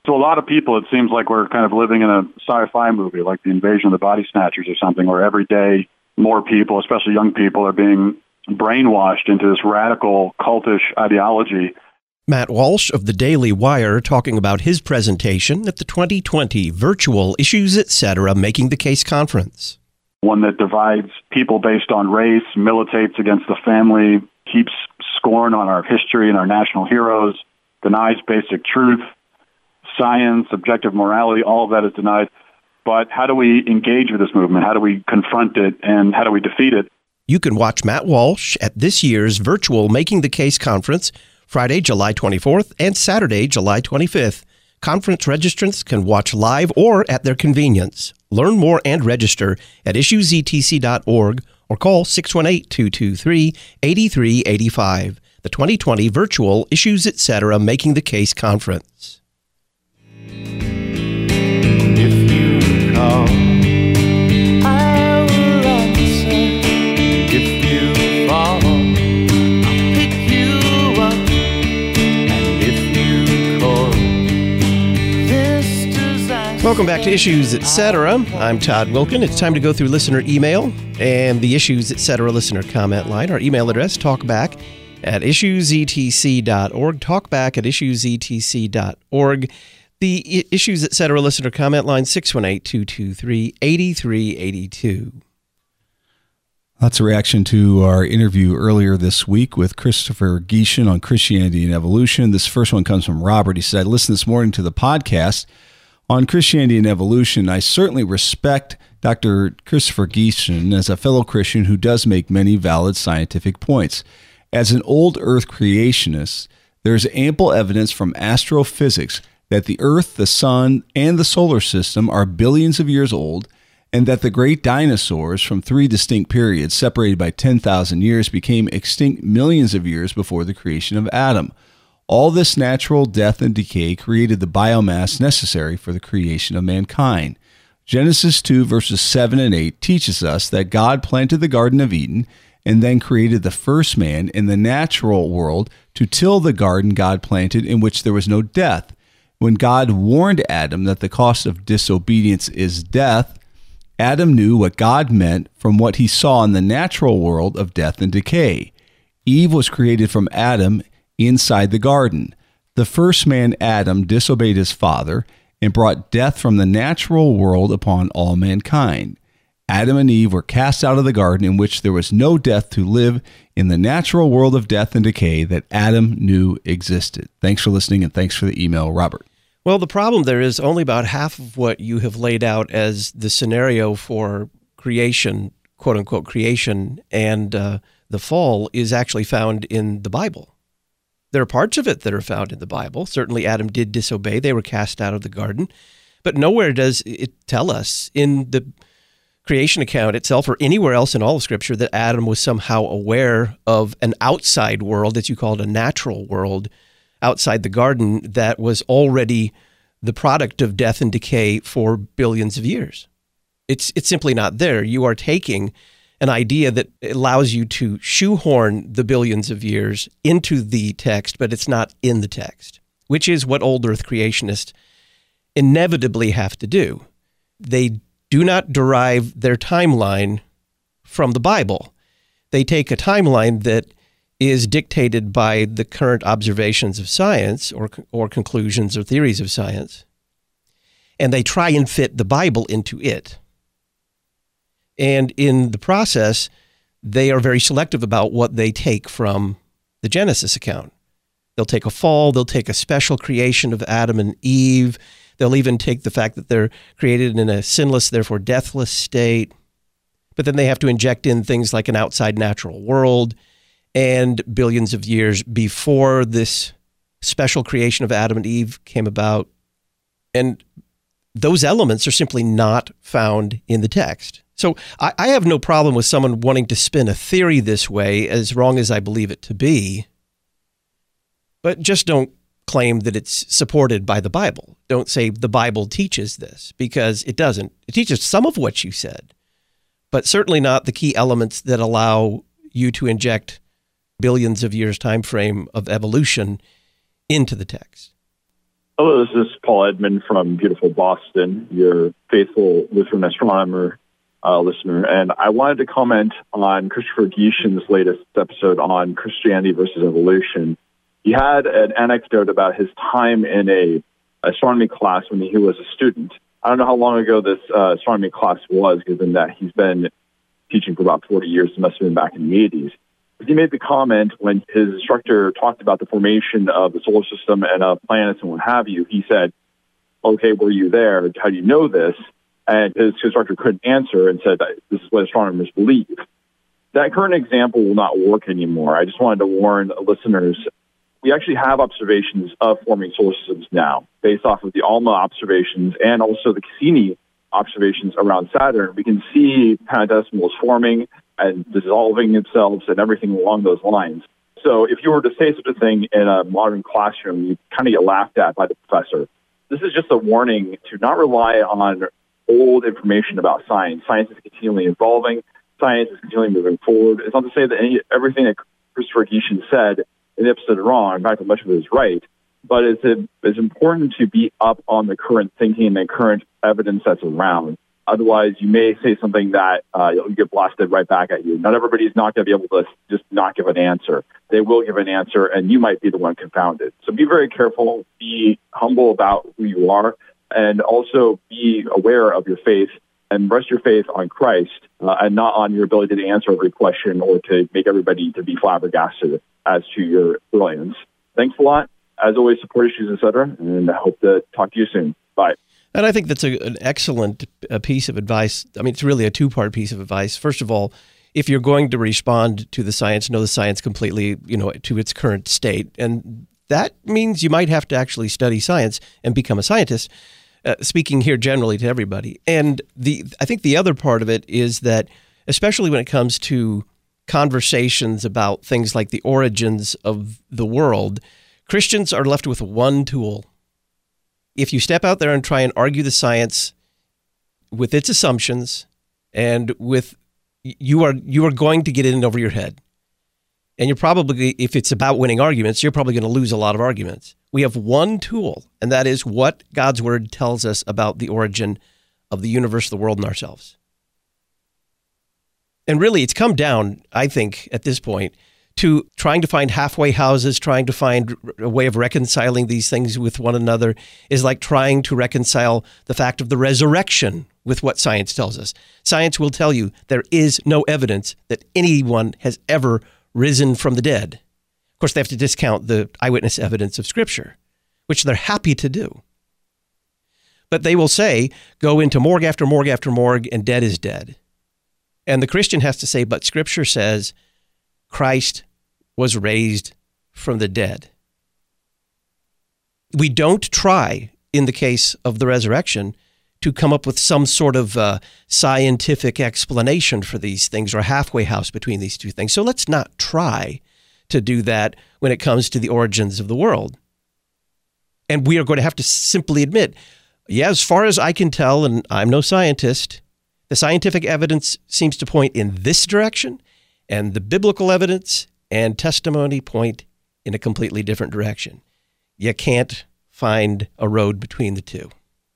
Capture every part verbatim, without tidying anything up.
To a lot of people, it seems like we're kind of living in a sci-fi movie, like the Invasion of the Body Snatchers or something, where every day more people, especially young people, are being brainwashed into this radical cultish ideology. Matt Walsh of the Daily Wire talking about his presentation at the twenty twenty Virtual Issues Etc. Making the Case Conference. One that divides people based on race, militates against the family, keeps scorn on our history and our national heroes, denies basic truth, science, objective morality, all of that is denied. But how do we engage with this movement? How do we confront it? And how do we defeat it? You can watch Matt Walsh at this year's virtual Making the Case Conference, Friday, July twenty-fourth and Saturday, July twenty-fifth. Conference registrants can watch live or at their convenience. Learn more and register at issues e t c dot org or call six one eight, two two three, eight three eight five. The twenty twenty Virtual Issues Etc. Making the Case Conference. If you call, I will answer. If you fall, I'll pick you up. And if you call, this disaster. Welcome back to Issues Etc. I'm Todd Wilkin. It's time to go through listener email and the Issues Etc. listener comment line. Our email address, talkback at issues e t c dot org, talkback at issues e t c dot org. The Issues Etc. listener comment line, six one eight, two two three, eight three eight two. That's a reaction to our interview earlier this week with Christopher Gieshin on Christianity and Evolution. This first one comes from Robert. He said, I listened this morning to the podcast on Christianity and Evolution. I certainly respect Doctor Christopher Gieshin as a fellow Christian who does make many valid scientific points. As an old Earth creationist, there is ample evidence from astrophysics that the Earth, the Sun, and the solar system are billions of years old, and that the great dinosaurs from three distinct periods separated by ten thousand years became extinct millions of years before the creation of Adam. All this natural death and decay created the biomass necessary for the creation of mankind. Genesis two verses seven and eight teaches us that God planted the Garden of Eden and then created the first man in the natural world to till the garden God planted in which there was no death. When God warned Adam that the cost of disobedience is death, Adam knew what God meant from what he saw in the natural world of death and decay. Eve was created from Adam inside the garden. The first man, Adam, disobeyed his father and brought death from the natural world upon all mankind. Adam and Eve were cast out of the garden in which there was no death to live in the natural world of death and decay that Adam knew existed. Thanks for listening, and thanks for the email, Robert. Well, the problem there is only about half of what you have laid out as the scenario for creation, quote-unquote creation, and uh, the fall is actually found in the Bible. There are parts of it that are found in the Bible. Certainly Adam did disobey. They were cast out of the garden. But nowhere does it tell us in the creation account itself or anywhere else in all of Scripture that Adam was somehow aware of an outside world, as you called a natural world, outside the garden that was already the product of death and decay for billions of years. It's it's simply not there. You are taking an idea that allows you to shoehorn the billions of years into the text, but it's not in the text, which is what old Earth creationists inevitably have to do. They do not derive their timeline from the Bible. They take a timeline that is dictated by the current observations of science or or conclusions or theories of science, and they try and fit the Bible into it. And in the process, they are very selective about what they take from the Genesis account. They'll take a fall, they'll take a special creation of Adam and Eve, they'll even take the fact that they're created in a sinless, therefore deathless state, but then they have to inject in things like an outside natural world, and billions of years before this special creation of Adam and Eve came about. And those elements are simply not found in the text. So I, I have no problem with someone wanting to spin a theory this way, as wrong as I believe it to be, but just don't claim that it's supported by the Bible. Don't say the Bible teaches this, because it doesn't. It teaches some of what you said, but certainly not the key elements that allow you to inject billions of years time frame of evolution into the text. Hello, this is Paul Edmond from beautiful Boston, your faithful Lutheran astronomer uh, listener. And I wanted to comment on Christopher Gieshen's latest episode on Christianity versus evolution. He had an anecdote about his time in a astronomy class when he was a student. I don't know how long ago this uh, astronomy class was, given that he's been teaching for about forty years. It must have been back in the eighties. He made the comment when his instructor talked about the formation of the solar system and of planets and what have you. He said, okay, were you there? How do you know this? And his instructor couldn't answer and said, this is what astronomers believe. That current example will not work anymore. I just wanted to warn listeners, we actually have observations of forming solar systems now based off of the ALMA observations and also the Cassini observations around Saturn. We can see planetesimals forming and dissolving themselves and everything along those lines. So if you were to say such a thing in a modern classroom, you kind of get laughed at by the professor. This is just a warning to not rely on old information about science. Science is continually evolving. Science is continually moving forward. It's not to say that any, everything that Christopher Gieshen said in the episode is wrong. In fact, much of it is right. But it's, a, it's important to be up on the current thinking and current evidence that's around. Otherwise, you may say something that uh, you'll get blasted right back at you. Not everybody's not going to be able to just not give an answer. They will give an answer, and you might be the one confounded. So be very careful. Be humble about who you are, and also be aware of your faith and rest your faith on Christ uh, and not on your ability to answer every question or to make everybody to be flabbergasted as to your brilliance. Thanks a lot. As always, support issues, et cetera, and I hope to talk to you soon. Bye. And I think that's a, an excellent uh, piece of advice. I mean, it's really a two-part piece of advice. First of all, if you're going to respond to the science, know the science completely, you know, to its current state. And that means you might have to actually study science and become a scientist, uh, speaking here generally to everybody. And the I think the other part of it is that, especially when it comes to conversations about things like the origins of the world, Christians are left with one tool. If you step out there and try and argue the science with its assumptions and with you are you are going to get in over your head. And you're probably, if it's about winning arguments, you're probably going to lose a lot of arguments. We have one tool, and that is what God's word tells us about the origin of the universe, the world, and ourselves. And really, it's come down, I think, at this point, to trying to find halfway houses, trying to find a way of reconciling these things with one another is like trying to reconcile the fact of the resurrection with what science tells us. Science will tell you there is no evidence that anyone has ever risen from the dead. Of course, they have to discount the eyewitness evidence of Scripture, which they're happy to do. But they will say, go into morgue after morgue after morgue, and dead is dead. And the Christian has to say, but Scripture says Christ was raised from the dead. We don't try, in the case of the resurrection, to come up with some sort of uh, scientific explanation for these things or a halfway house between these two things. So let's not try to do that when it comes to the origins of the world. And we are going to have to simply admit, yeah, as far as I can tell, and I'm no scientist, the scientific evidence seems to point in this direction, and the biblical evidence and testimony point in a completely different direction. You can't find a road between the two.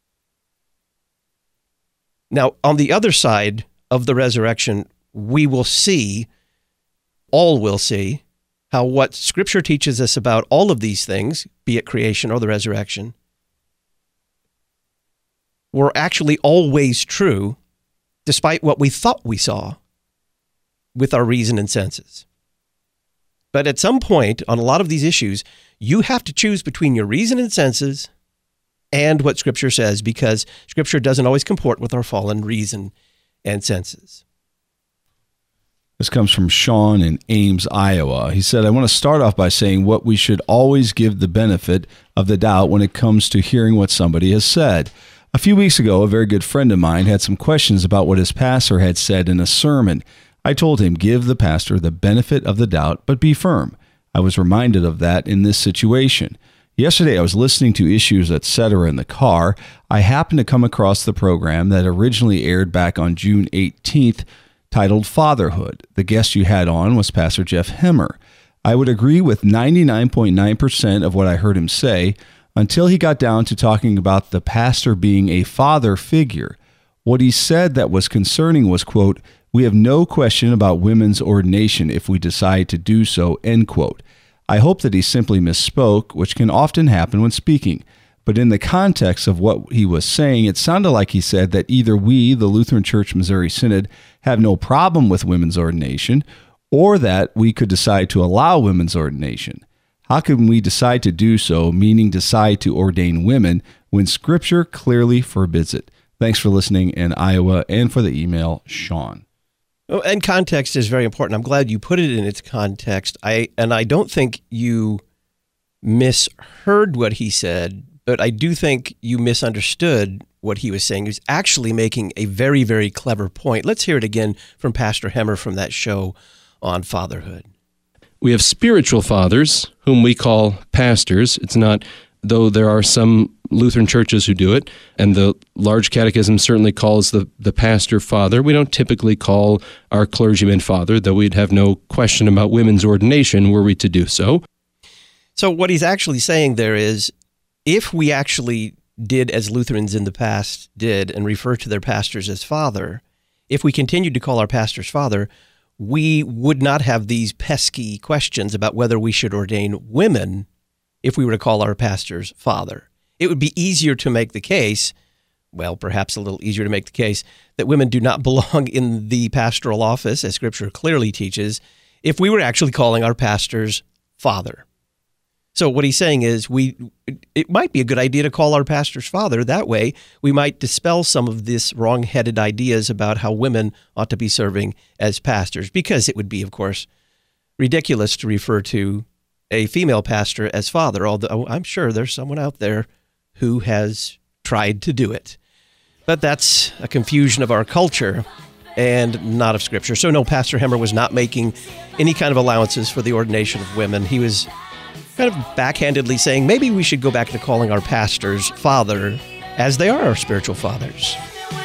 Now, on the other side of the resurrection, we will see, all will see, how what Scripture teaches us about all of these things, be it creation or the resurrection, were actually always true, despite what we thought we saw with our reason and senses. But at some point, on a lot of these issues, you have to choose between your reason and senses and what Scripture says, because Scripture doesn't always comport with our fallen reason and senses. This comes from Sean in Ames, Iowa. He said, I want to start off by saying what we should always give the benefit of the doubt when it comes to hearing what somebody has said. A few weeks ago, a very good friend of mine had some questions about what his pastor had said in a sermon. I told him, give the pastor the benefit of the doubt, but be firm. I was reminded of that in this situation. Yesterday, I was listening to Issues, et cetera in the car. I happened to come across the program that originally aired back on June eighteenth, titled Fatherhood. The guest you had on was Pastor Jeff Hemmer. I would agree with ninety-nine point nine percent of what I heard him say, until he got down to talking about the pastor being a father figure. What he said that was concerning was, quote, "We have no question about women's ordination if we decide to do so," end quote. I hope that he simply misspoke, which can often happen when speaking. But in the context of what he was saying, it sounded like he said that either we, the Lutheran Church Missouri Synod, have no problem with women's ordination, or that we could decide to allow women's ordination. How can we decide to do so, meaning decide to ordain women, when Scripture clearly forbids it? Thanks for listening in Iowa, and for the email, Sean. Oh, and context is very important. I'm glad you put it in its context. I and I don't think you misheard what he said, but I do think you misunderstood what he was saying. He was actually making a very, very clever point. Let's hear it again from Pastor Hemmer from that show on fatherhood. We have spiritual fathers, whom we call pastors. It's not, though there are some Lutheran churches who do it, and the large catechism certainly calls the, the pastor father. We don't typically call our clergyman father, though we'd have no question about women's ordination were we to do so. So what he's actually saying there is, if we actually did as Lutherans in the past did and refer to their pastors as father, if we continued to call our pastors father, we would not have these pesky questions about whether we should ordain women if we were to call our pastors father. It would be easier to make the case, well, perhaps a little easier to make the case, that women do not belong in the pastoral office, as Scripture clearly teaches, if we were actually calling our pastors father. So what he's saying is we it might be a good idea to call our pastors father. That way, we might dispel some of this wrong-headed ideas about how women ought to be serving as pastors, because it would be, of course, ridiculous to refer to a female pastor as father, although I'm sure there's someone out there who has tried to do it. But that's a confusion of our culture and not of Scripture. So no, Pastor Hemmer was not making any kind of allowances for the ordination of women. He was kind of backhandedly saying maybe we should go back to calling our pastors father, as they are our spiritual fathers.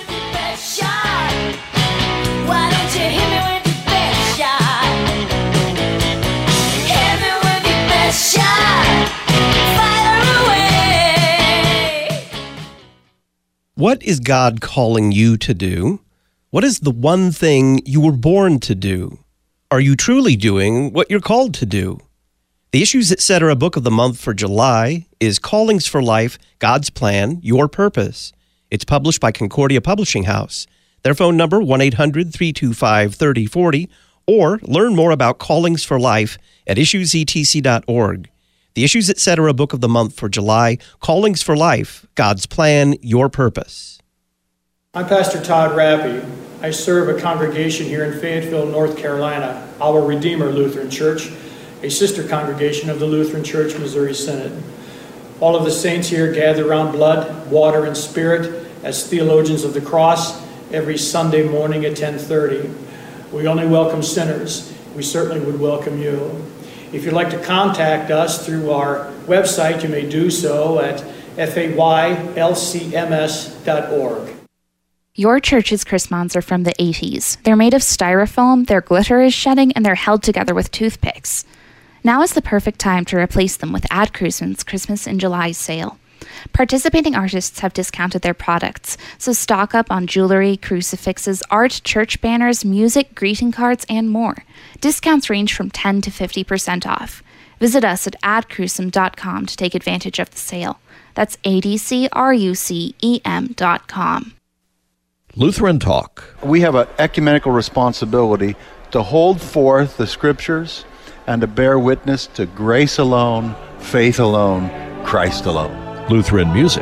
What is God calling you to do? What is the one thing you were born to do? Are you truly doing what you're called to do? The Issues Etc. book of the month for July is Callings for Life, God's Plan, Your Purpose. It's published by Concordia Publishing House. Their phone number, one eight hundred, three two five, three oh four oh, or learn more about Callings for Life at issues e t c dot org. The Issues Etc. book of the month for July, Callings for Life, God's Plan, Your Purpose. I'm Pastor Todd Rappy. I serve a congregation here in Fayetteville, North Carolina, Our Redeemer Lutheran Church, a sister congregation of the Lutheran Church Missouri Synod. All of the saints here gather around blood, water, and spirit as theologians of the cross every Sunday morning at ten thirty. We only welcome sinners. We certainly would welcome you. If you'd like to contact us through our website, you may do so at f a y l c m s dot org. Your church's chrismons are from the eighties. They're made of styrofoam, their glitter is shedding, and they're held together with toothpicks. Now is the perfect time to replace them with Ad Chrisman's Christmas in July sale. Participating artists have discounted their products, so stock up on jewelry, crucifixes, art, church banners, music, greeting cards, and more. Discounts range from ten to fifty percent off. Visit us at ad crucem dot com to take advantage of the sale. That's A D C R U C E M dot com. Lutheran Talk. We have an ecumenical responsibility to hold forth the Scriptures and to bear witness to grace alone, faith alone, Christ alone. Lutheran music.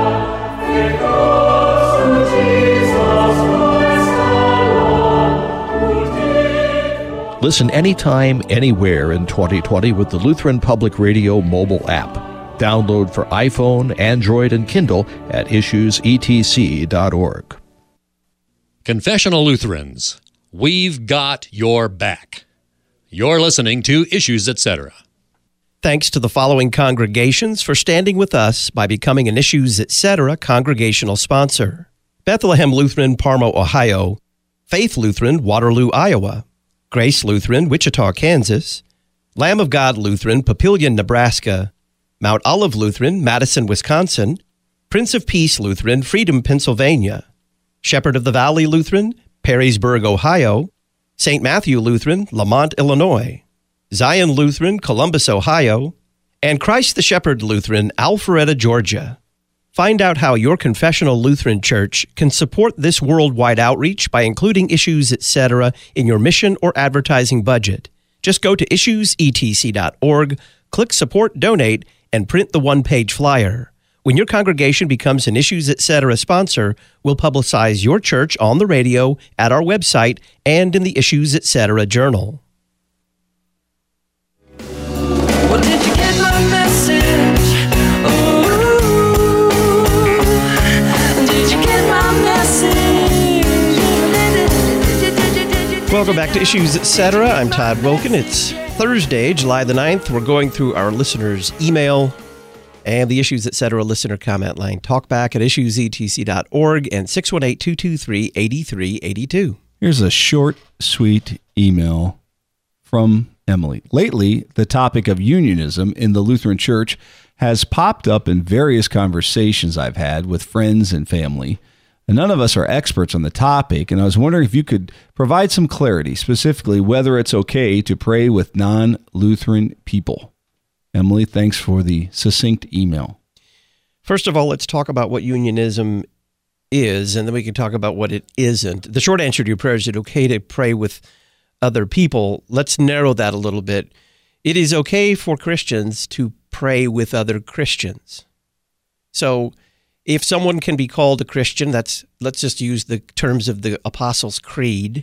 Listen anytime, anywhere in twenty twenty with the Lutheran Public Radio mobile app. Download for iPhone, Android, and Kindle at issues e t c dot org. Confessional Lutherans, we've got your back. You're listening to Issues Etc. Thanks to the following congregations for standing with us by becoming an Issues Etc. congregational sponsor: Bethlehem Lutheran, Parma, Ohio; Faith Lutheran, Waterloo, Iowa; Grace Lutheran, Wichita, Kansas; Lamb of God Lutheran, Papillion, Nebraska; Mount Olive Lutheran, Madison, Wisconsin; Prince of Peace Lutheran, Freedom, Pennsylvania; Shepherd of the Valley Lutheran, Perrysburg, Ohio; Saint Matthew Lutheran, Lamont, Illinois; Zion Lutheran, Columbus, Ohio; and Christ the Shepherd Lutheran, Alpharetta, Georgia. Find out how your confessional Lutheran church can support this worldwide outreach by including Issues, et cetera in your mission or advertising budget. Just go to issues e t c dot org, click Support Donate, and print the one-page flyer. When your congregation becomes an Issues, et cetera sponsor, we'll publicize your church on the radio, at our website, and in the Issues, et cetera journal. Well, did you get my message? Welcome back to Issues, et cetera. I'm Todd Wilken. It's Thursday, July the ninth. We're going through our listeners' email and the Issues, et cetera listener comment line. Talk back at issues e t c dot org and six one eight, two two three, eight three eight two. Here's a short, sweet email from Emily. Lately, the topic of unionism in the Lutheran Church has popped up in various conversations I've had with friends and family. And none of us are experts on the topic, and I was wondering if you could provide some clarity, specifically whether it's okay to pray with non-Lutheran people. Emily, thanks for the succinct email. First of all, let's talk about what unionism is, and then we can talk about what it isn't. The short answer to your prayer is, is it okay to pray with other people? Let's narrow that a little bit. It is okay for Christians to pray with other Christians. So if someone can be called a Christian, that's, let's just use the terms of the Apostles' Creed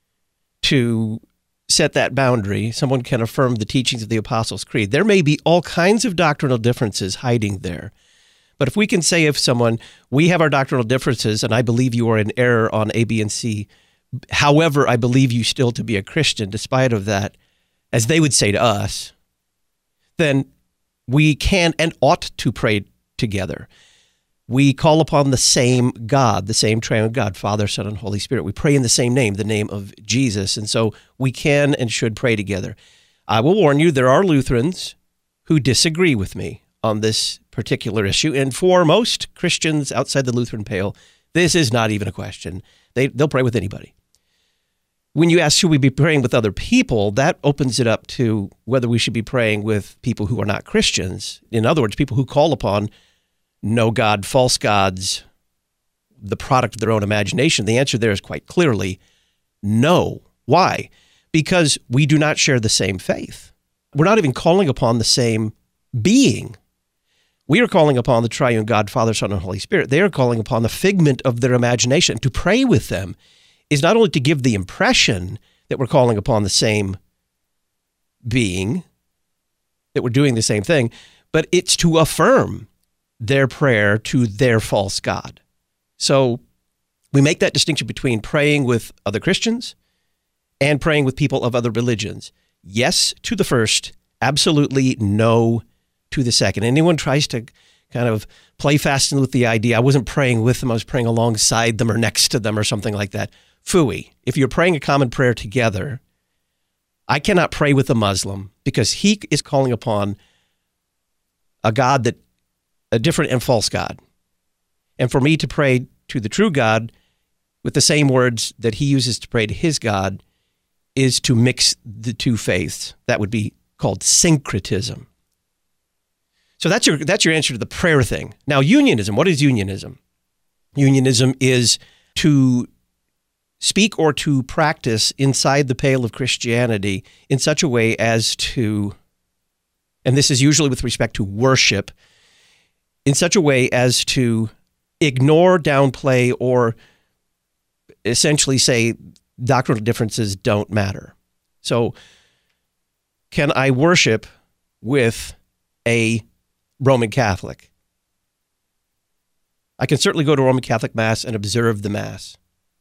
to set that boundary. Someone can affirm the teachings of the Apostles' Creed. There may be all kinds of doctrinal differences hiding there. But if we can say of someone, we have our doctrinal differences, and I believe you are in error on A, B, and C. However, I believe you still to be a Christian, despite of that, as they would say to us, then we can and ought to pray together. We call upon the same God, the same triune God, Father, Son, and Holy Spirit. We pray in the same name, the name of Jesus. And so we can and should pray together. I will warn you, there are Lutherans who disagree with me on this particular issue. And for most Christians outside the Lutheran pale, this is not even a question. They, they'll pray with anybody. When you ask, should we be praying with other people, that opens it up to whether we should be praying with people who are not Christians. In other words, people who call upon no God, false gods, the product of their own imagination. The answer there is quite clearly no. Why? Because we do not share the same faith. We're not even calling upon the same being. We are calling upon the triune God, Father, Son, and Holy Spirit. They are calling upon the figment of their imagination. To pray with them is not only to give the impression that we're calling upon the same being, that we're doing the same thing, but it's to affirm their prayer to their false God. So we make that distinction between praying with other Christians and praying with people of other religions. Yes to the first, absolutely no to the second. Anyone tries to kind of play fast with the idea, I wasn't praying with them, I was praying alongside them or next to them or something like that. Phooey. If you're praying a common prayer together, I cannot pray with a Muslim because he is calling upon a God that a different and false God. And for me to pray to the true God with the same words that he uses to pray to his God is to mix the two faiths. That would be called syncretism. So that's your that's your answer to the prayer thing. Now, unionism, what is unionism? Unionism is to speak or to practice inside the pale of Christianity in such a way as to, and this is usually with respect to worship, in such a way as to ignore, downplay, or essentially say doctrinal differences don't matter. So can I worship with a Roman Catholic? I can certainly go to a Roman Catholic Mass and observe the Mass.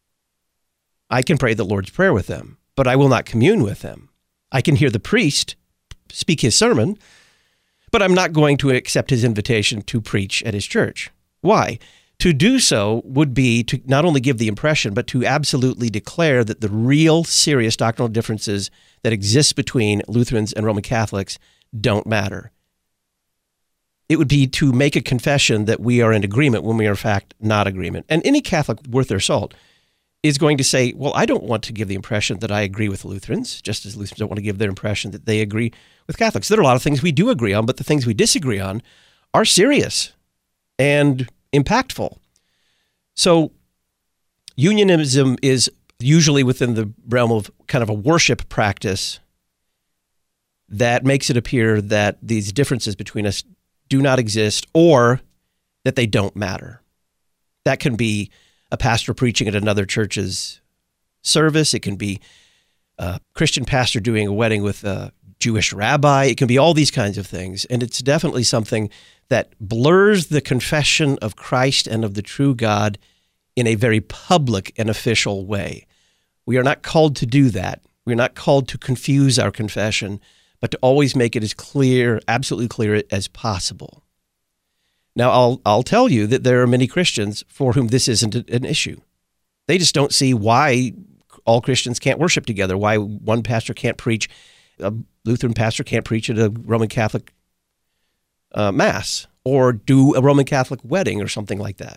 I can pray the Lord's Prayer with them, but I will not commune with them. I can hear the priest speak his sermon, but I'm not going to accept his invitation to preach at his church. Why? To do so would be to not only give the impression, but to absolutely declare that the real serious doctrinal differences that exist between Lutherans and Roman Catholics don't matter. it would be to make a confession that we are in agreement when we are in fact not agreement. And any Catholic worth their salt is going to say, well, I don't want to give the impression that I agree with Lutherans, just as Lutherans don't want to give their impression that they agree with Catholics. There are a lot of things we do agree on, but the things we disagree on are serious and impactful. So unionism is usually within the realm of kind of a worship practice that makes it appear that these differences between us do not exist or that they don't matter. That can be a pastor preaching at another church's service. It can be a Christian pastor doing a wedding with a Jewish rabbi. It can be all these kinds of things. And it's definitely something that blurs the confession of Christ and of the true God in a very public and official way. We are not called to do that. We're not called to confuse our confession, but to always make it as clear, absolutely clear as possible. Now, I'll I'll tell you that there are many Christians for whom this isn't an issue. They just don't see why all Christians can't worship together, why one pastor can't preach, a Lutheran pastor can't preach at a Roman Catholic uh, mass or do a Roman Catholic wedding or something like that.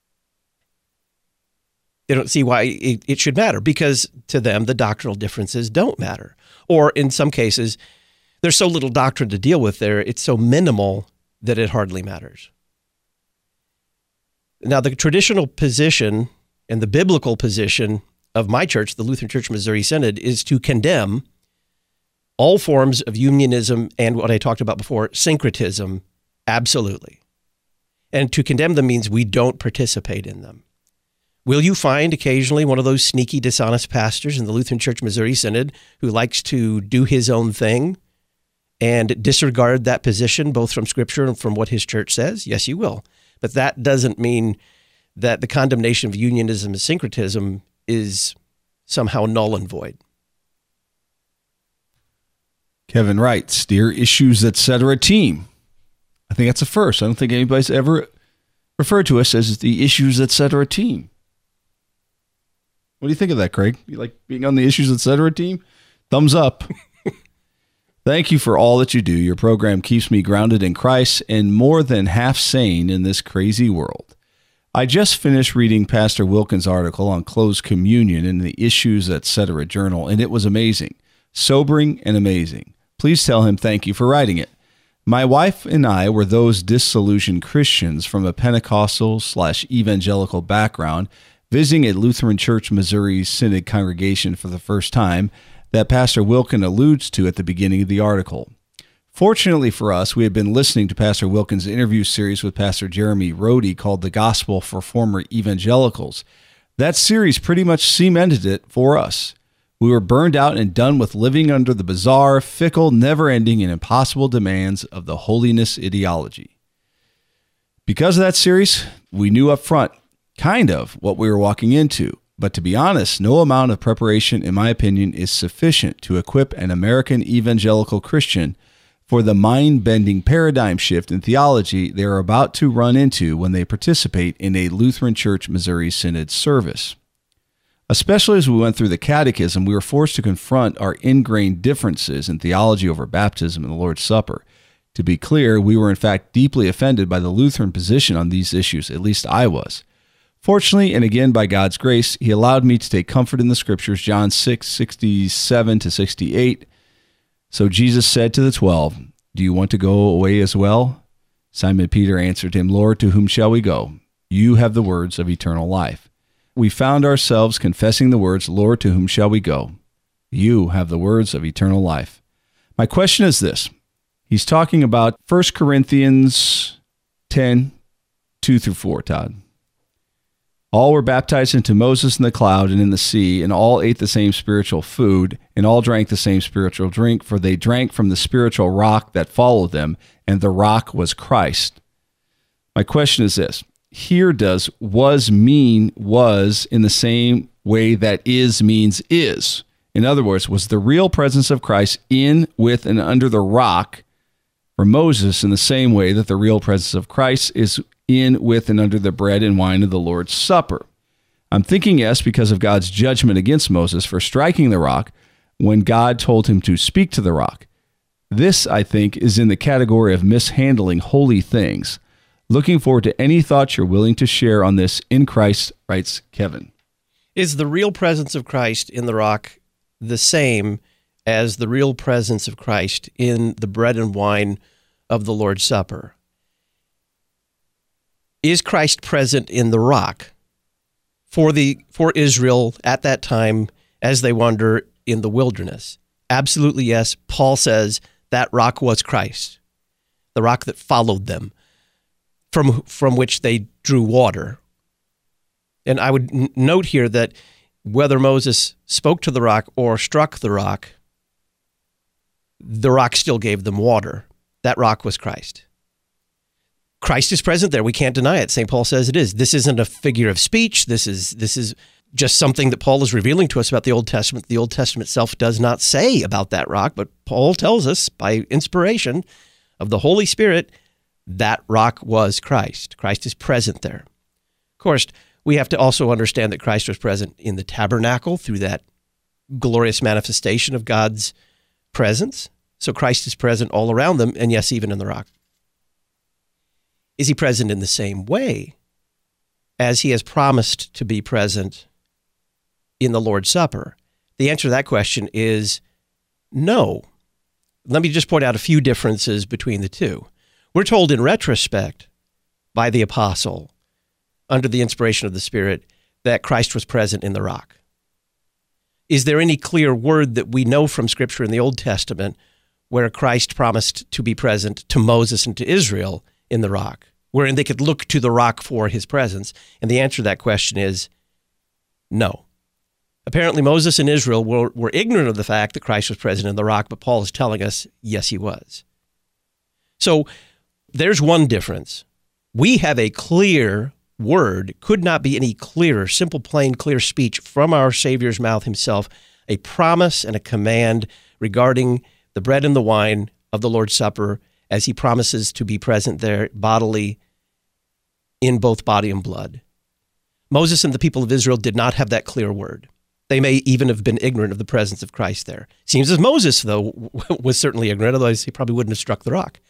They don't see why it, it should matter because to them, the doctrinal differences don't matter. Or in some cases, there's so little doctrine to deal with there, it's so minimal that it hardly matters. Now, the traditional position and the biblical position of my church, the Lutheran Church Missouri Synod, is to condemn all forms of unionism and what I talked about before, syncretism, absolutely. And to condemn them means we don't participate in them. Will you find occasionally one of those sneaky, dishonest pastors in the Lutheran Church Missouri Synod who likes to do his own thing and disregard that position, both from Scripture and from what his church says? Yes, you will. But that doesn't mean that the condemnation of unionism and syncretism is somehow null and void. Kevin writes, Dear Issues, et cetera team. I think that's a first. I don't think anybody's ever referred to us as the Issues, et cetera team. What do you think of that, Craig? You like being on the Issues, et cetera team? Thumbs up. Thank you for all that you do. Your program keeps me grounded in Christ and more than half sane in this crazy world. I just finished reading Pastor Wilkins' article on closed communion in the Issues, et cetera journal, and it was amazing, sobering and amazing. Please tell him thank you for writing it. My wife and I were those disillusioned Christians from a Pentecostal slash evangelical background visiting a Lutheran Church Missouri Synod congregation for the first time that Pastor Wilkins alludes to at the beginning of the article. Fortunately for us, we had been listening to Pastor Wilkins' interview series with Pastor Jeremy Rhodey called The Gospel for Former Evangelicals. That series pretty much cemented it for us. We were burned out and done with living under the bizarre, fickle, never-ending, and impossible demands of the holiness ideology. Because of that series, we knew up front, kind of, what we were walking into. But to be honest, no amount of preparation, in my opinion, is sufficient to equip an American evangelical Christian for the mind-bending paradigm shift in theology they are about to run into when they participate in a Lutheran Church Missouri Synod service. Especially as we went through the catechism, we were forced to confront our ingrained differences in theology over baptism and the Lord's Supper. To be clear, we were in fact deeply offended by the Lutheran position on these issues, at least I was. Fortunately, and again by God's grace, he allowed me to take comfort in the Scriptures, John six, sixty-seven to sixty-eight. So Jesus said to the twelve, Do you want to go away as well? Simon Peter answered him, Lord, to whom shall we go? You have the words of eternal life. We found ourselves confessing the words, Lord, to whom shall we go? You have the words of eternal life. My question is this. He's talking about First Corinthians ten, two through four, Todd. All were baptized into Moses in the cloud and in the sea, and all ate the same spiritual food, and all drank the same spiritual drink, for they drank from the spiritual rock that followed them, and the rock was Christ. My question is this. Here does was mean was in the same way that is means is. In other words, was the real presence of Christ in, with, and under the rock for Moses in the same way that the real presence of Christ is in, with, and under the bread and wine of the Lord's Supper? I'm thinking yes because of God's judgment against Moses for striking the rock when God told him to speak to the rock. This, I think, is in the category of mishandling holy things. Looking forward to any thoughts you're willing to share on this in Christ, writes Kevin. Is the real presence of Christ in the rock the same as the real presence of Christ in the bread and wine of the Lord's Supper? Is Christ present in the rock for the for Israel at that time as they wander in the wilderness? Absolutely yes. Paul says that rock was Christ, the rock that followed them, from from which they drew water. And I would n- note here that whether Moses spoke to the rock or struck the rock, the rock still gave them water. That rock was Christ. Christ is present there. We can't deny it. Saint Paul says it is. This isn't a figure of speech. This is this is just something that Paul is revealing to us about the Old Testament. The Old Testament itself does not say about that rock, but Paul tells us by inspiration of the Holy Spirit that rock was Christ. Christ is present there. Of course, we have to also understand that Christ was present in the tabernacle through that glorious manifestation of God's presence. So Christ is present all around them, and yes, even in the rock. Is he present in the same way as he has promised to be present in the Lord's Supper? The answer to that question is no. Let me just point out a few differences between the two. We're told in retrospect by the apostle, under the inspiration of the Spirit, that Christ was present in the rock. Is there any clear word that we know from Scripture in the Old Testament where Christ promised to be present to Moses and to Israel in the rock, wherein they could look to the rock for his presence? And the answer to that question is no. Apparently, Moses and Israel were, were ignorant of the fact that Christ was present in the rock, but Paul is telling us, yes, he was. So there's one difference. We have a clear word, could not be any clearer, simple, plain, clear speech from our Savior's mouth himself, a promise and a command regarding the bread and the wine of the Lord's Supper, as he promises to be present there bodily in both body and blood. Moses and the people of Israel did not have that clear word. They may even have been ignorant of the presence of Christ there. Seems as Moses, though, was certainly ignorant, otherwise he probably wouldn't have struck the rock.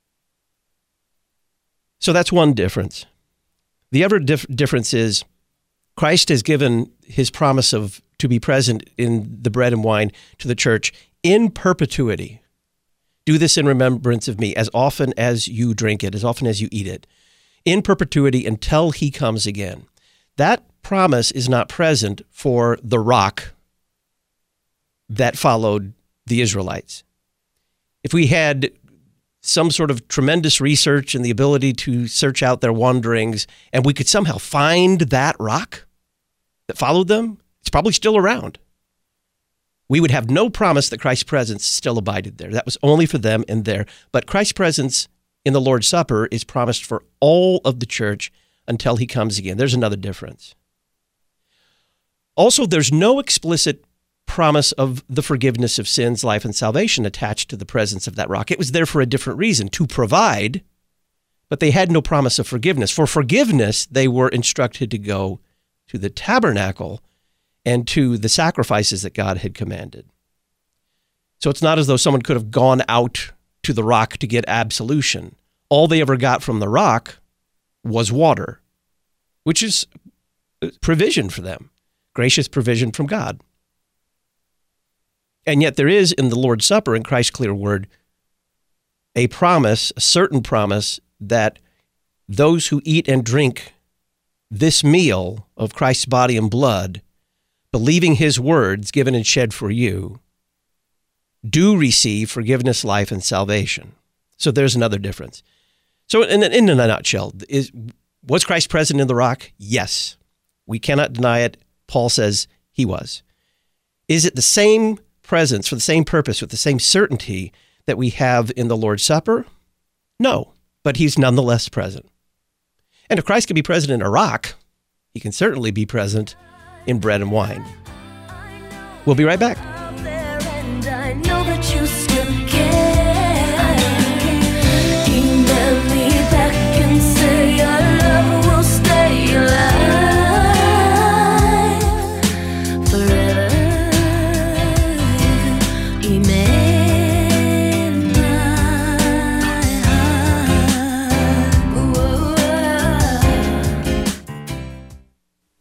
So that's one difference. The other dif- difference is Christ has given his promise of to be present in the bread and wine to the church in perpetuity. Do this in remembrance of me as often as you drink it, as often as you eat it, in perpetuity until he comes again. That promise is not present for the rock that followed the Israelites. If we had some sort of tremendous research and the ability to search out their wanderings, and we could somehow find that rock that followed them, it's probably still around. We would have no promise that Christ's presence still abided there. That was only for them and there. But Christ's presence in the Lord's Supper is promised for all of the church until he comes again. There's another difference. Also, there's no explicit promise of the forgiveness of sins, life, and salvation attached to the presence of that rock. It was there for a different reason, to provide, but they had no promise of forgiveness. For forgiveness, they were instructed to go to the tabernacle and to the sacrifices that God had commanded. So it's not as though someone could have gone out to the rock to get absolution. All they ever got from the rock was water, which is provision for them, gracious provision from God. And yet there is in the Lord's Supper, in Christ's clear word, a promise, a certain promise, that those who eat and drink this meal of Christ's body and blood, believing his words given and shed for you, do receive forgiveness, life, and salvation. So there's another difference. So in, in a nutshell, is, was Christ present in the rock? Yes. We cannot deny it. Paul says he was. Is it the same presence for the same purpose with the same certainty that we have in the Lord's Supper? No, but he's nonetheless present. And if Christ can be present in a rock, he can certainly be present in bread and wine. We'll be right back. Amen.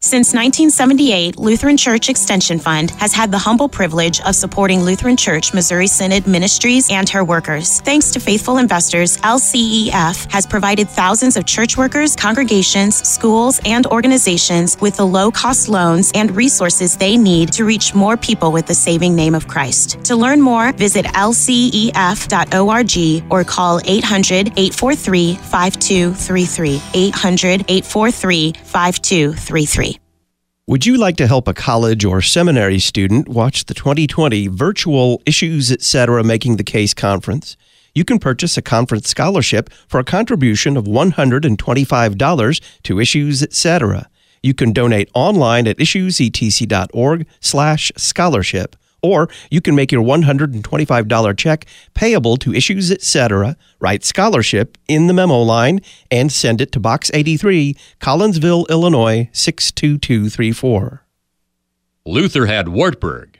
Since nineteen seventy-eight, Lutheran Church Extension Fund has had the humble privilege of supporting Lutheran Church Missouri Synod ministries and her workers. Thanks to faithful investors, L C E F has provided thousands of church workers, congregations, schools, and organizations with the low-cost loans and resources they need to reach more people with the saving name of Christ. To learn more, visit L C E F dot org or call eight hundred, eight four three, five two three three, eight hundred, eight four three, five two three three. Would you like to help a college or seminary student watch the twenty twenty virtual Issues Etc. Making the Case conference? You can purchase a conference scholarship for a contribution of one hundred twenty-five dollars to Issues Etc. You can donate online at issuesetc.org slash scholarship, or you can make your one hundred twenty-five dollars check payable to Issues Etc., write scholarship in the memo line, and send it to Box eighty-three, Collinsville, Illinois, six two two three four. Luther had Wartburg.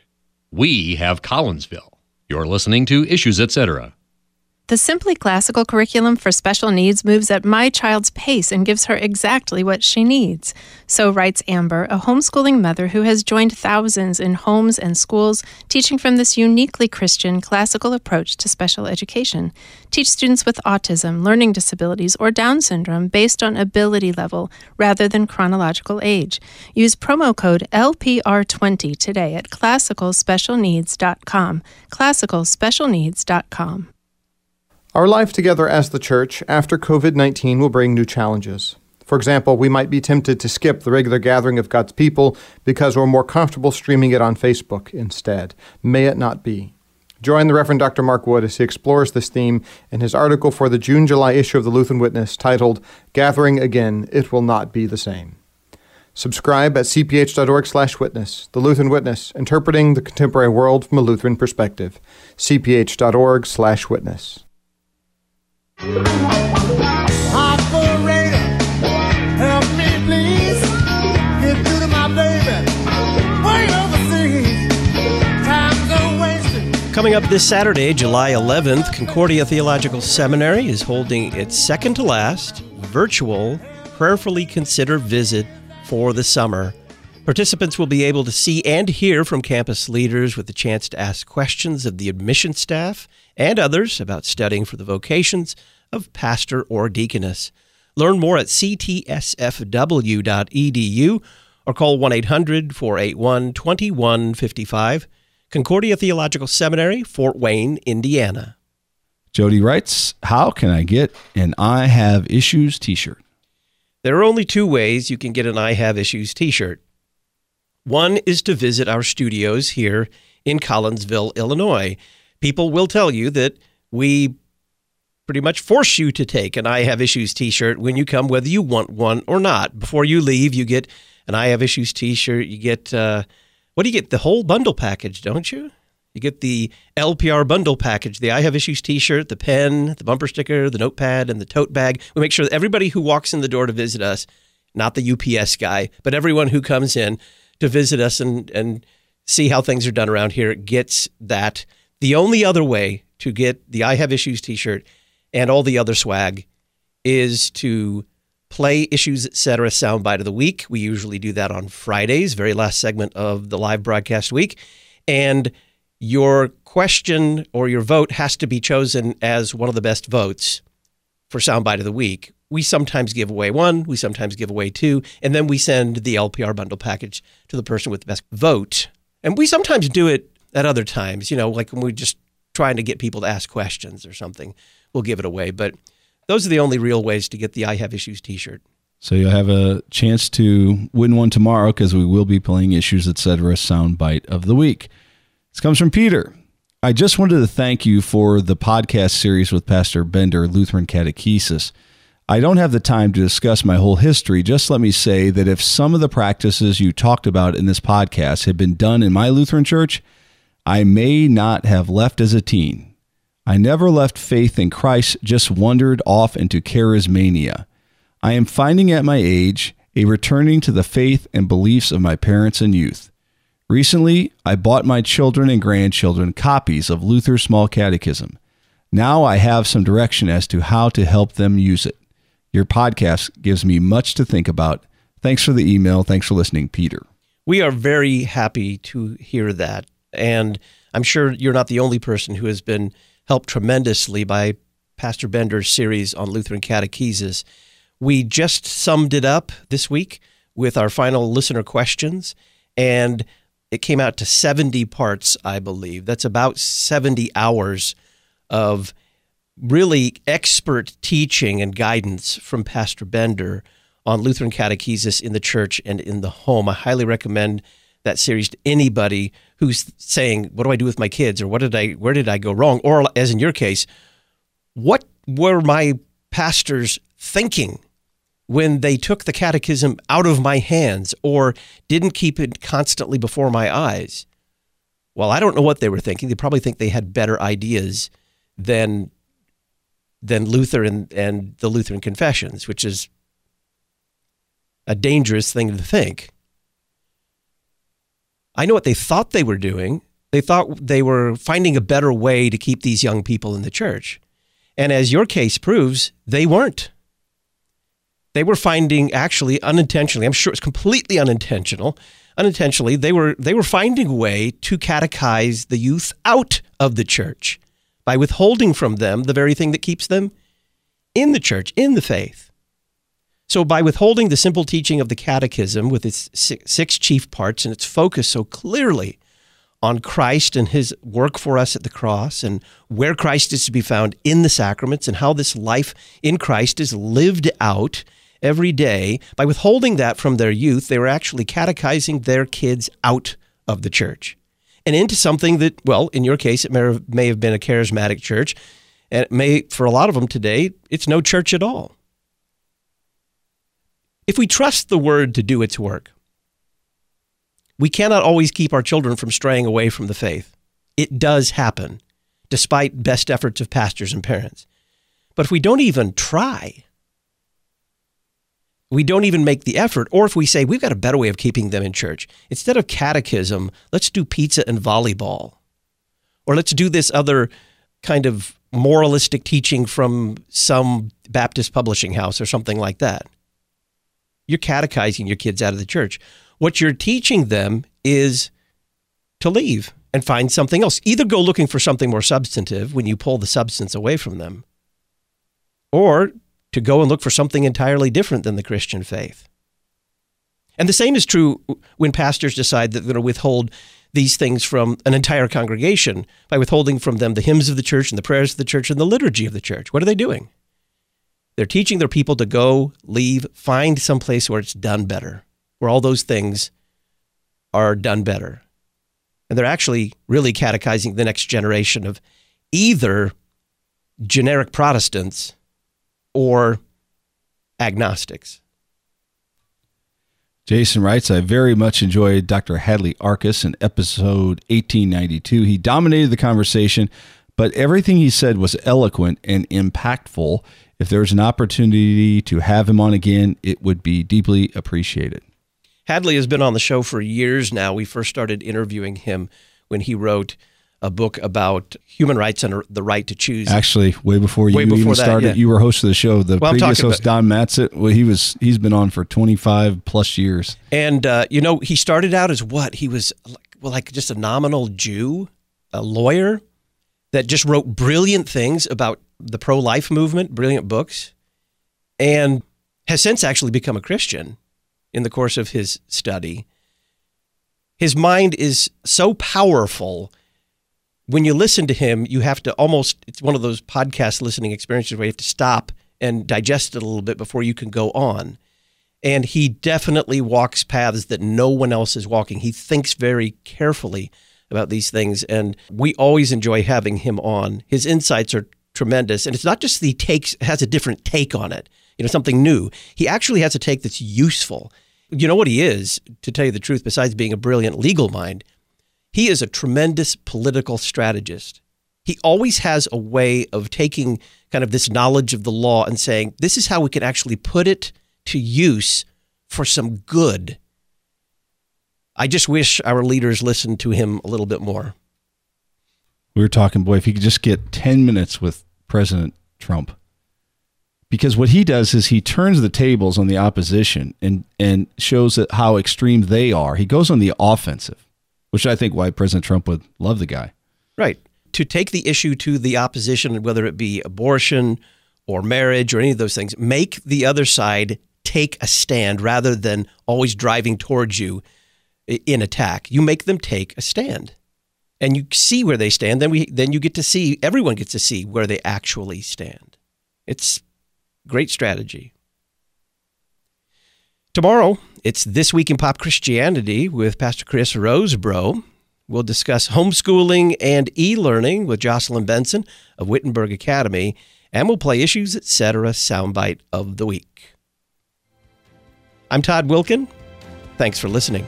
We have Collinsville. You're listening to Issues Etc. The Simply Classical curriculum for special needs moves at my child's pace and gives her exactly what she needs. So writes Amber, a homeschooling mother who has joined thousands in homes and schools teaching from this uniquely Christian classical approach to special education. Teach students with autism, learning disabilities, or Down syndrome based on ability level rather than chronological age. Use promo code L P R twenty today at classical special needs dot com. classical special needs dot com. Our life together as the church after covid nineteen will bring new challenges. For example, we might be tempted to skip the regular gathering of God's people because we're more comfortable streaming it on Facebook instead. May it not be. Join the Reverend Doctor Mark Wood as he explores this theme in his article for the June-July issue of the Lutheran Witness titled, Gathering Again, It Will Not Be the Same. Subscribe at c p h dot org slash witness. The Lutheran Witness, interpreting the contemporary world from a Lutheran perspective. c p h dot org slash witness. Operator, help me please. Get through to my baby. Way overseas. Time's a wasted. Coming up this Saturday, July eleventh, Concordia Theological Seminary is holding its second to last virtual Prayerfully Consider visit for the summer. Participants will be able to see and hear from campus leaders with the chance to ask questions of the admission staff and others about studying for the vocations of pastor or deaconess. Learn more at c t s f w dot e d u or call one eight hundred, four eight one, two one five five. Concordia Theological Seminary, Fort Wayne, Indiana. Jody writes, how can I get an I Have Issues t-shirt? There are only two ways you can get an I Have Issues t-shirt. One is to visit our studios here in Collinsville, Illinois. People will tell you that we pretty much force you to take an I Have Issues t-shirt when you come, whether you want one or not. Before you leave, you get an I Have Issues t-shirt. You get, uh, what do you get? The whole bundle package, don't you? You get the L P R bundle package, the I Have Issues t-shirt, the pen, the bumper sticker, the notepad, and the tote bag. We make sure that everybody who walks in the door to visit us, not the U P S guy, but everyone who comes in to visit us and, and see how things are done around here gets that. The only other way to get the I Have Issues t-shirt and all the other swag is to play Issues Etc. Soundbite of the Week. We usually do that on Fridays, very last segment of the live broadcast week. And your question or your vote has to be chosen as one of the best votes for Soundbite of the Week. We sometimes give away one, we sometimes give away two, and then we send the L P R bundle package to the person with the best vote. And we sometimes do it at other times, you know, like when we're just trying to get people to ask questions or something, we'll give it away. But those are the only real ways to get the I Have Issues t-shirt. So you'll have a chance to win one tomorrow because we will be playing Issues Etc. Soundbite of the Week. This comes from Peter. I just wanted to thank you for the podcast series with Pastor Bender, Lutheran Catechesis. I don't have the time to discuss my whole history. Just let me say that if some of the practices you talked about in this podcast had been done in my Lutheran church, I may not have left as a teen. I never left faith in Christ, just wandered off into charismania. I am finding at my age a returning to the faith and beliefs of my parents and youth. Recently, I bought my children and grandchildren copies of Luther's Small Catechism. Now I have some direction as to how to help them use it. Your podcast gives me much to think about. Thanks for the email. Thanks for listening, Peter. We are very happy to hear that. And I'm sure you're not the only person who has been helped tremendously by Pastor Bender's series on Lutheran catechesis. We just summed it up this week with our final listener questions, and it came out to seventy parts, I believe. That's about seventy hours of really expert teaching and guidance from Pastor Bender on Lutheran catechesis in the church and in the home. I highly recommend that series to anybody who's saying, what do I do with my kids? Or what did I, where did I go wrong? Or as in your case, what were my pastors thinking when they took the catechism out of my hands or didn't keep it constantly before my eyes? Well, I don't know what they were thinking. They probably think they had better ideas than than Luther and, and the Lutheran confessions, which is a dangerous thing to think. I know what they thought they were doing. They thought they were finding a better way to keep these young people in the church. And as your case proves, they weren't. They were finding, actually unintentionally, I'm sure it's completely unintentional, unintentionally, they were they were finding a way to catechize the youth out of the church by withholding from them the very thing that keeps them in the church, in the faith. So by withholding the simple teaching of the catechism with its six chief parts and its focus so clearly on Christ and his work for us at the cross and where Christ is to be found in the sacraments and how this life in Christ is lived out every day, by withholding that from their youth, they were actually catechizing their kids out of the church and into something that, well, in your case, it may have, may have been a charismatic church, and it may, for a lot of them today, it's no church at all. If we trust the word to do its work, we cannot always keep our children from straying away from the faith. It does happen, despite best efforts of pastors and parents. But if we don't even try, we don't even make the effort, or if we say, we've got a better way of keeping them in church. Instead of catechism, let's do pizza and volleyball. Or let's do this other kind of moralistic teaching from some Baptist publishing house or something like that. You're catechizing your kids out of the church. What you're teaching them is to leave and find something else. Either go looking for something more substantive when you pull the substance away from them, or to go and look for something entirely different than the Christian faith. And the same is true when pastors decide that they're going to withhold these things from an entire congregation by withholding from them the hymns of the church and the prayers of the church and the liturgy of the church. What are they doing? They're teaching their people to go, leave, find some place where it's done better, where all those things are done better. And they're actually really catechizing the next generation of either generic Protestants or agnostics. Jason writes, I very much enjoyed Doctor Hadley Arcus in episode eighteen ninety-two. He dominated the conversation, but everything he said was eloquent and impactful. If there was an opportunity to have him on again, it would be deeply appreciated. Hadley has been on the show for years now. We first started interviewing him when he wrote a book about human rights and the right to choose. Actually, way before you way before even that, started, yeah. You were host of the show. The well, previous host, about, Don Matzett, well, he was, he's been on for twenty-five plus years. And, uh, you know, he started out as what? He was like, well, like just a nominal Jew, a lawyer that just wrote brilliant things about the pro-life movement, brilliant books, and has since actually become a Christian in the course of his study. His mind is so powerful. When you listen to him, you have to almost, it's one of those podcast listening experiences where you have to stop and digest it a little bit before you can go on. And he definitely walks paths that no one else is walking. He thinks very carefully about these things, and we always enjoy having him on. His insights are tremendous, and it's not just that he takes, has a different take on it, you know, something new. He actually has a take that's useful. You know what he is, to tell you the truth, besides being a brilliant legal mind? He is a tremendous political strategist. He always has a way of taking kind of this knowledge of the law and saying, this is how we can actually put it to use for some good. I just wish our leaders listened to him a little bit more. We were talking, boy, if he could just get ten minutes with President Trump, because what he does is he turns the tables on the opposition and, and shows that how extreme they are. He goes on the offensive, which I think why President Trump would love the guy. Right. To take the issue to the opposition, whether it be abortion or marriage or any of those things, make the other side take a stand rather than always driving towards you in attack. You make them take a stand. And you see where they stand, then we then you get to see, everyone gets to see where they actually stand. It's great strategy. Tomorrow, it's This Week in Pop Christianity with Pastor Chris Rosebrough. We'll discuss homeschooling and e-learning with Jocelyn Benson of Wittenberg Academy, and we'll play Issues, et cetera soundbite of the week. I'm Todd Wilkin. Thanks for listening.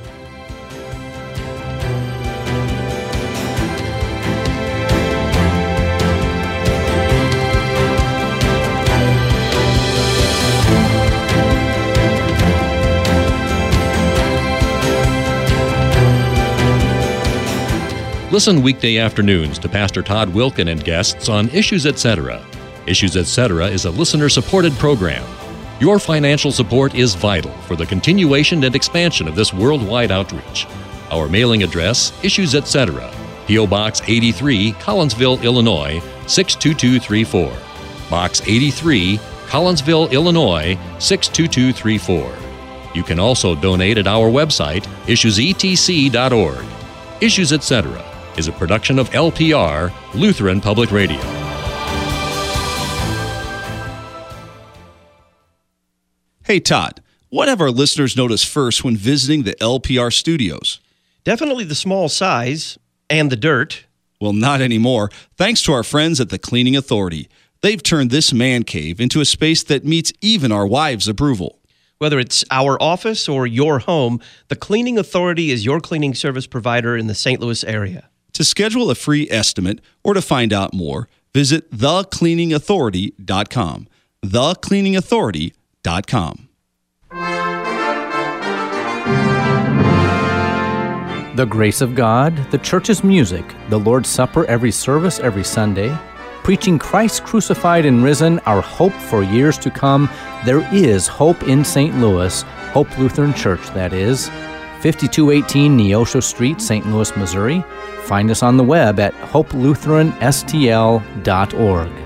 Listen weekday afternoons to Pastor Todd Wilkin and guests on Issues, et cetera. Issues, et cetera is a listener-supported program. Your financial support is vital for the continuation and expansion of this worldwide outreach. Our mailing address, Issues, et cetera. P O. Box eighty-three, Collinsville, Illinois, six two two three four. Box eighty-three, Collinsville, Illinois, six two two three four. You can also donate at our website, issues e t c dot org. Issues, et cetera is a production of L P R, Lutheran Public Radio. Hey, Todd, what have our listeners noticed first when visiting the L P R studios? Definitely the small size and the dirt. Well, not anymore. Thanks to our friends at the Cleaning Authority. They've turned this man cave into a space that meets even our wives' approval. Whether it's our office or your home, the Cleaning Authority is your cleaning service provider in the Saint Louis area. To schedule a free estimate or to find out more, visit the cleaning authority dot com. the cleaning authority dot com. The grace of God, the church's music, the Lord's Supper every service every Sunday, preaching Christ crucified and risen, our hope for years to come. There is hope in Saint Louis, Hope Lutheran Church, that is. fifty-two eighteen Neosho Street, Saint Louis, Missouri. Find us on the web at hope lutheran s t l dot org.